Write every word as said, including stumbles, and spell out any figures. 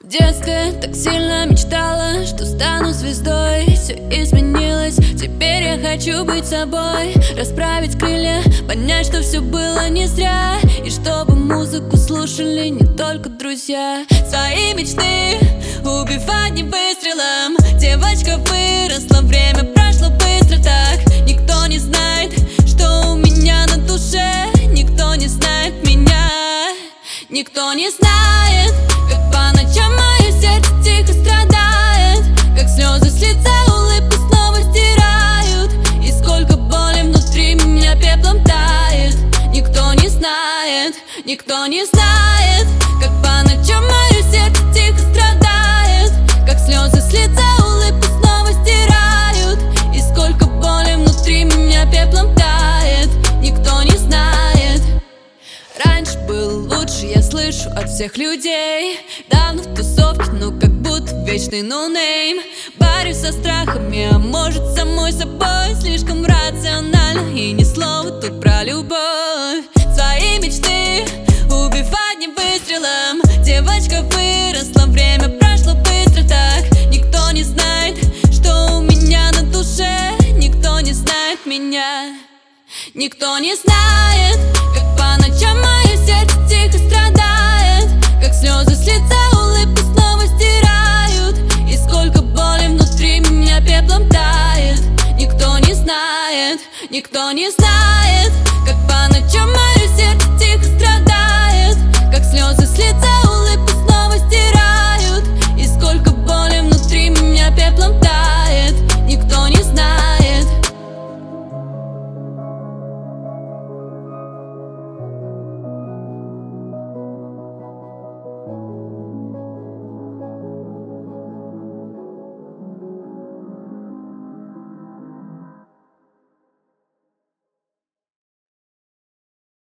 В детстве так сильно мечтала, что стану звездой. Все изменилось, теперь я хочу быть собой. Расправить крылья, понять, что все было не зря. И чтобы музыку слушали не только друзья. Свои мечты убивать не выстрелом. Девочка выросла, время прошло быстро так. Никто не знает, что у меня на душе. Никто не знает меня. Никто не знает, как по ночам мое сердце тихо страдает, как слезы с лица улыбку снова стирают, и сколько боли внутри меня пеплом тает. Никто не знает, никто не знает, как по ночам мое сердце тихо страдает, как слезы с лица улыбку снова стирают, и сколько боли внутри меня пеплом тает. Никто не знает. Раньше был лучше, я слышу от всех людей. Давно в тусовке, но как будто вечный ноунейм. Борюсь со страхами, а может самой собой. Слишком рационально и ни слова тут про любовь. Свои мечты убивать не выстрелом. Девочка выросла, время прошло быстро так. Никто не знает, что у меня на душе. Никто не знает меня. Никто не знает, как по ночам мое сердце тихо страдает, как слезы с лица улыбку снова стирают, и сколько боли внутри меня пеплом тает. Никто не знает, никто не знает.